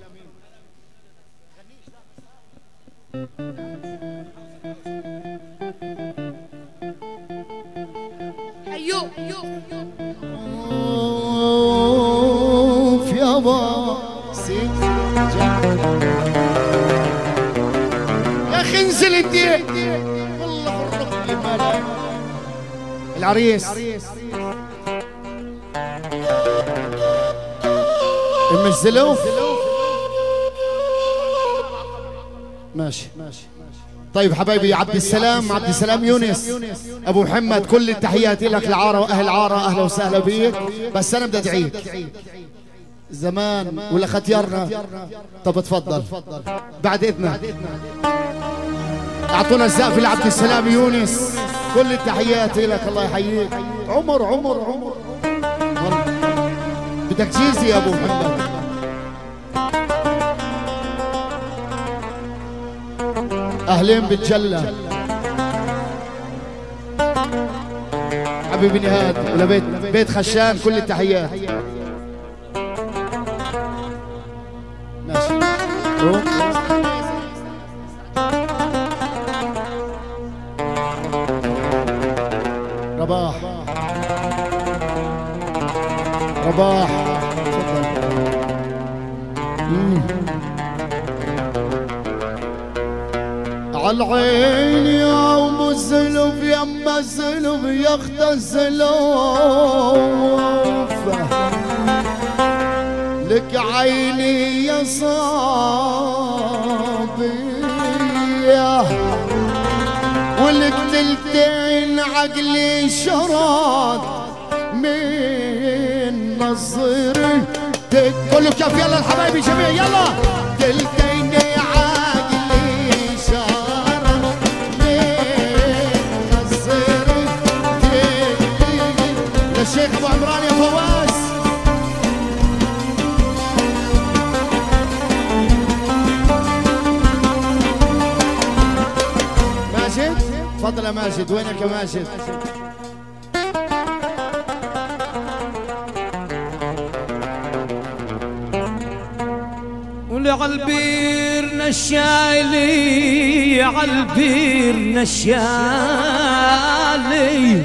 ايوه في يابا يا اخي انزل الدين والله فرقني مالك العريس المزلوف ماشي. طيب حبايبي عبد السلام يونس ابو محمد، كل التحيات لك العاره واهل عاره، اهلا وسهلا بيك. بس انا بدي ادعيك زمان ولا ختيارنا. طب تفضل بعد اذنك اعطونا السقف لعبد السلام يونس، كل التحيات لك الله يحييك. عمر بدك تجيزي يا ابو محمد. اهلين بالجلة حبيبي نهاد ولا بيت خشان، كل التحيات. ماشي رباح عالعين يا ام الزلف يما الزلف ياخد الزلوف، لك عيني يا صابية ولك تلتين عقلي شراد من نظري. كله كيف يلا الحبايبي جميع يلا. تلتين عقلي شراد من نظري للشيخ ابو عمران يا فواز. ماجد تفضل يا ماجد، وينك يا ماجد؟ عالبير نشالي عالبير نشالي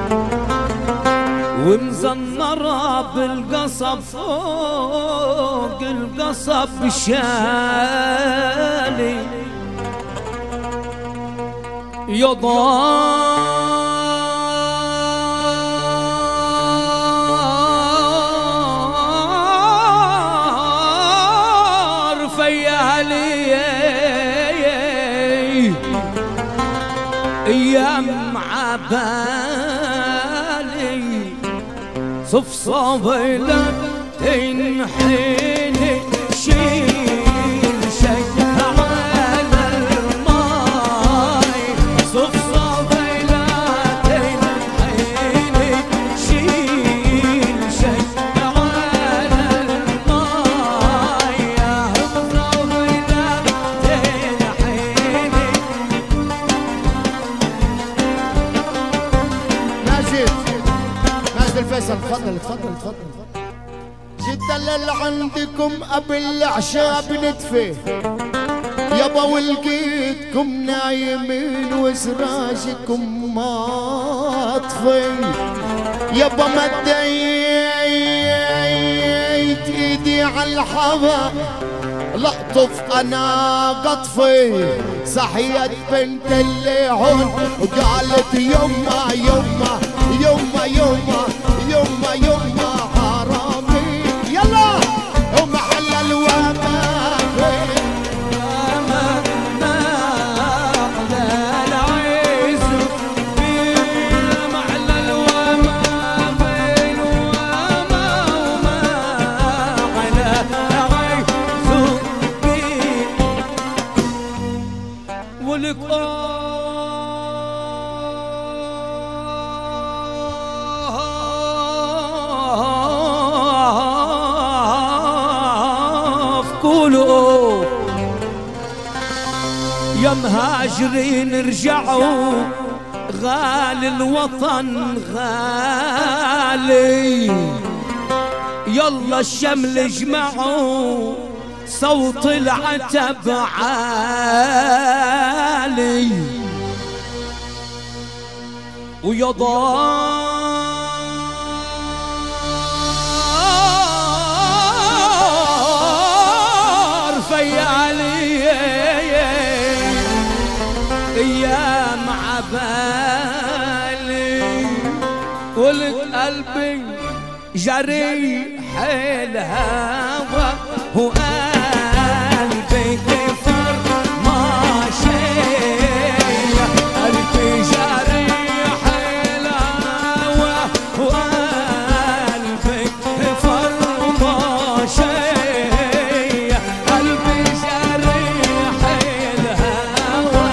ومزنرة بالقصب فوق القصب شالي ايام عبالي صفصافي لا تنحني شيل شك على الماي صفصافي لا تنحني شيل شك على الماي يا صفصافي لا تنحني. ماجد الفيصل تفضل. جدا اللي عندكم قبل العشاء بندفي يابا ولقيتكم نايمين وسراجكم ماطفي يابا مديت ايدي على الحبا لقطف انا قطفي. صحيت بنت اللي هون وقالت يما يما يما يما يما يما حرامي يلا ومحل الوما يا مهاجرين ارجعوا غالي الوطن غالي يلا الشمل اجمعوا صوت العتب عالي ويا ضار فيالي ايام عبالي ولد قلبي جريح الهوى وقلبي كفر ما شيء قلبي جريح الهوى وقلبي كفر ما شيء قلبي جريح الهوى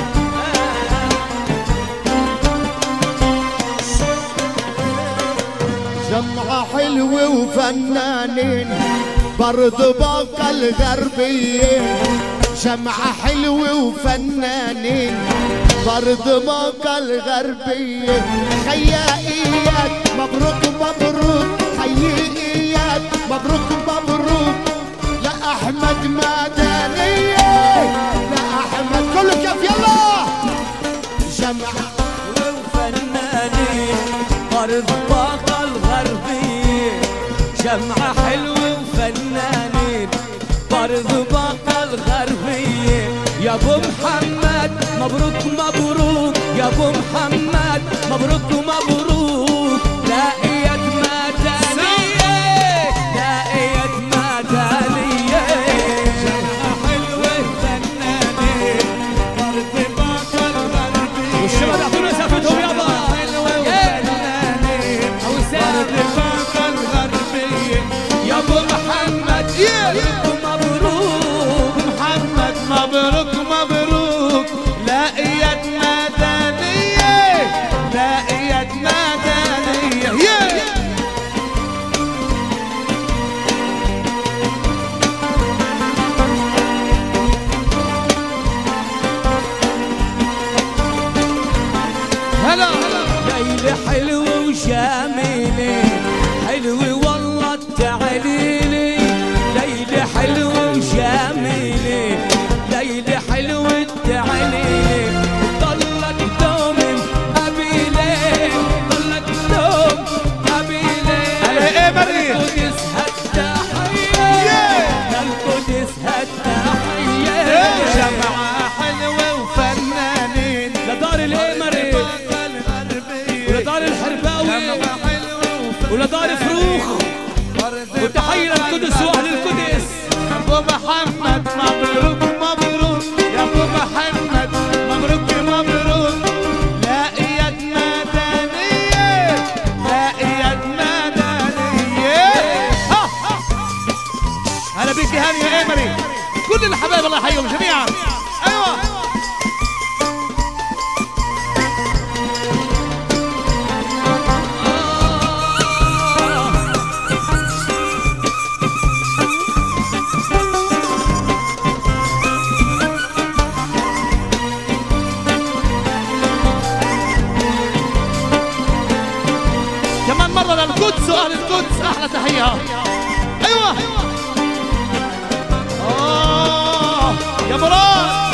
جمعة حلوة وفنانين برضو باقى الغربيين جمعة حلوة وفنانين برضو باقى الغربيين خيائيات مبروك مبروك خيائيات مبروك مبروك لأحمد مدنية لأحمد كله كيف يلا جمعة وفنانين برضو باقى الغربيين جمعة حلوة وفنانين برضو باقى الغربية يا ابو محمد مبروك مبروك يا ابو محمد مبروك مبروك لاقيت مدنية لاقيت مدنية جمعة حلوة وفنانين برضو باقى الغربية والشباب يعطونا سافتهم يابا يا ابو محمد مبروك محمد مبروك مبروك لاقيت مدنية لاقيت مدنية هلا ليلة حلوة وجميلة حلوة والله التعليلي ليلة حلوة وجميلة ليلة حلوة التعليلي ضلك دوم قبيلة ضلك دوم قبيلة على ايه مريم القدس هالتحية للقدس هالتحية جمعة حلوة وفنانين لدار الإمري ولدار الحرباوي ولدار فروخ وتحية للقدس واهل القدس ابو محمد مبروك مبروك يا ابو محمد مبروك مبروك لاقيت مدنية لاقيت مدنية هلا بيك هاني يا امري كل الحبايب الله يحييهم جميعا ايوه كمان مرة للقدس واهل القدس احلى تحية ايوه يا مراد